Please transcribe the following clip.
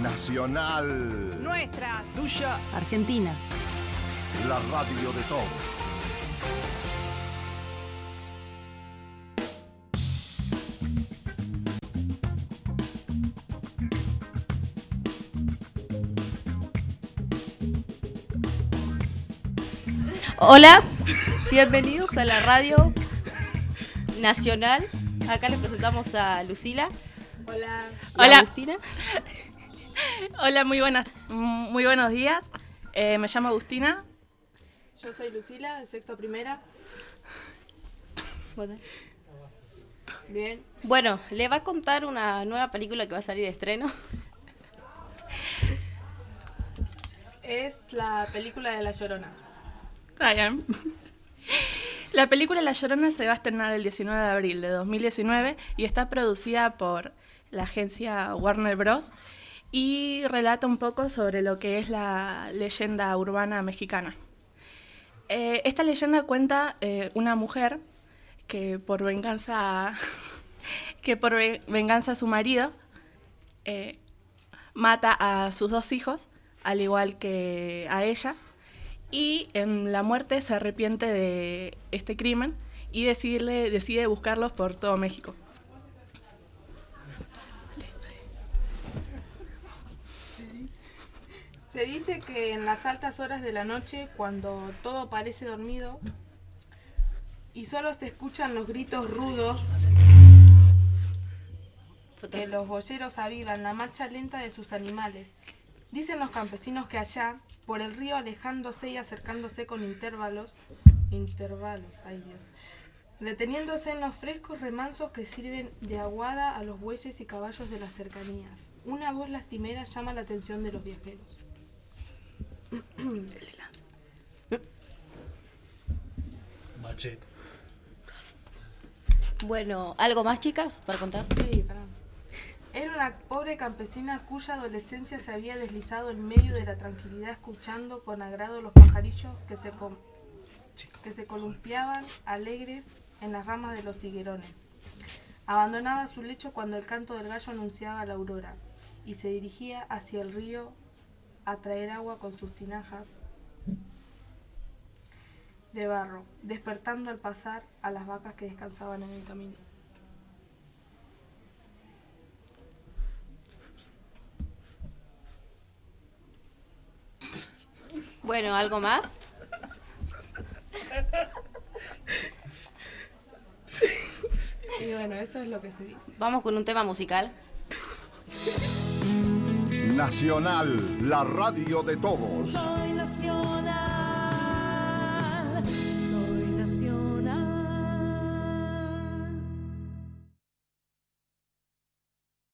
Nacional. Nuestra, tuya, Argentina. La radio de todos. Hola, bienvenidos a la radio nacional. Acá les presentamos a Lucila. Hola. Hola, Agustina. Hola, muy buenos días. Me llamo Agustina. Yo soy Lucila, de sexto primera. Bien. Bueno, le va a contar una nueva película que va a salir de estreno. Es la película de La Llorona. Ryan. La película La Llorona se va a estrenar el 19 de abril de 2019 y está producida por la agencia Warner Bros. Y relata un poco sobre lo que es la leyenda urbana mexicana. Esta leyenda cuenta una mujer que por venganza a su marido mata a sus dos hijos, al igual que a ella, y en la muerte se arrepiente de este crimen y decide buscarlos por todo México. Se dice que en las altas horas de la noche, cuando todo parece dormido y solo se escuchan los gritos rudos que los boyeros avivan la marcha lenta de sus animales, dicen los campesinos que allá, por el río alejándose y acercándose con intervalos, ay Dios, deteniéndose en los frescos remansos que sirven de aguada a los bueyes y caballos de las cercanías, una voz lastimera llama la atención de los viajeros. Machete. Bueno, ¿algo más, chicas, para contar? Sí, pará. Era una pobre campesina cuya adolescencia se había deslizado en medio de la tranquilidad escuchando con agrado los pajarillos que se columpiaban alegres en las ramas de los higuerones. Abandonaba su lecho cuando el canto del gallo anunciaba la aurora y se dirigía hacia el río a traer agua con sus tinajas de barro, despertando al pasar a las vacas que descansaban en el camino. Bueno, ¿algo más? Y bueno, eso es lo que se dice. Vamos con un tema musical. Nacional, la radio de todos. Soy nacional.